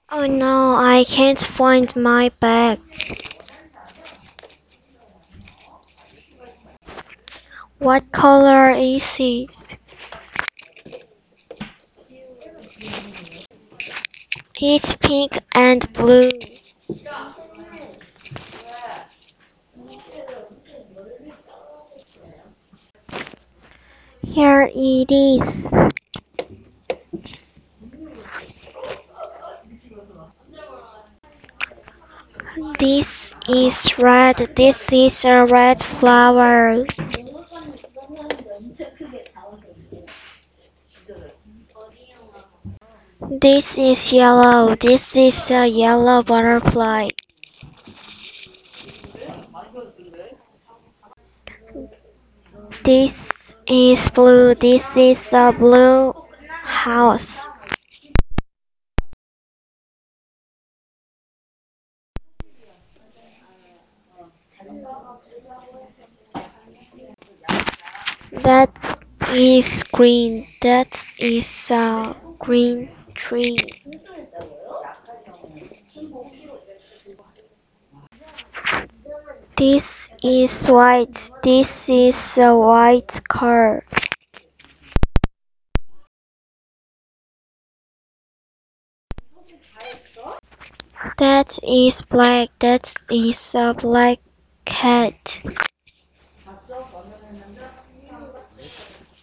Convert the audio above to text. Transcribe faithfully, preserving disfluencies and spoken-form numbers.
Oh no, I can't find my bag. What color is it? It's pink and blue. Here it is. This is red. This is a red flower. This is yellow. This is a yellow butterfly. This is blue. This is a blue house. That is green. That is a green tree. This is white. This is a white car. That is black. That is a black cat.